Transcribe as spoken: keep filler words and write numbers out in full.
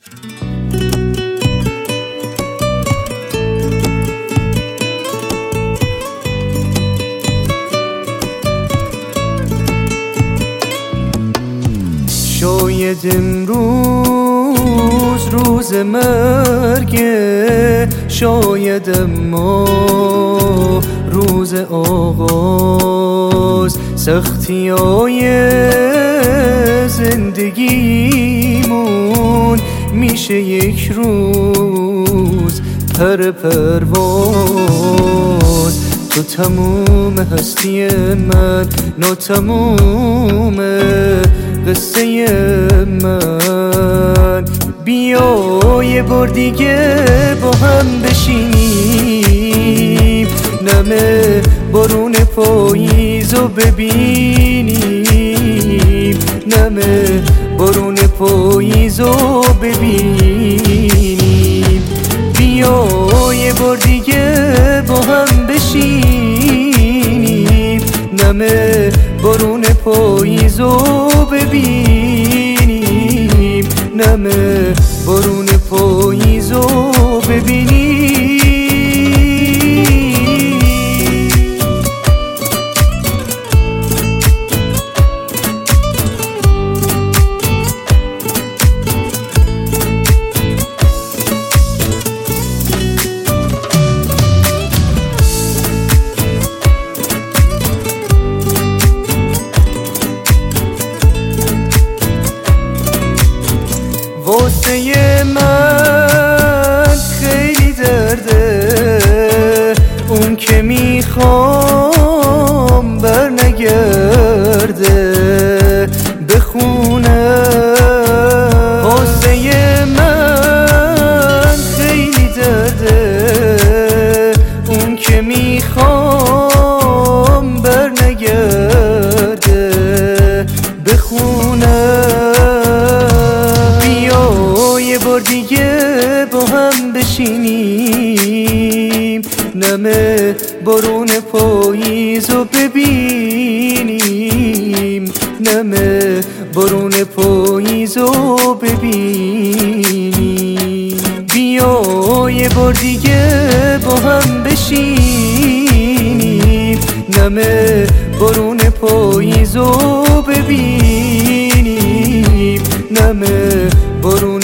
شاید امروز روز مرگه، شاید اما روز آغاز سختی‌های زندگیمون میشه یک روز پر پرواز. تو تموم هستی من، ناتموم قصه من. بیا یه بار دیگه با هم بشینیم، نمه بارون پاییزو ببینیم، نمه بارون پاییزو ببینیم. بیا یه بار دیگه با هم بشینیم، نمه بارون پاییزو ببینیم، نمه بارون پاییزو ببینیم. واسه من خیلی درده اون که میخوام بر نگرده بخونه. واسه من خیلی درده اون که میخوام بر نگرده بخونه. یه بار دیگه با هم بشینیم، نمه بارون پاییزو ببینیم، نمه بارون پاییزو ببینیم. بیا یه بار دیگه با هم بشینیم، نمه بارون پاییزو ببینیم، نمه بارون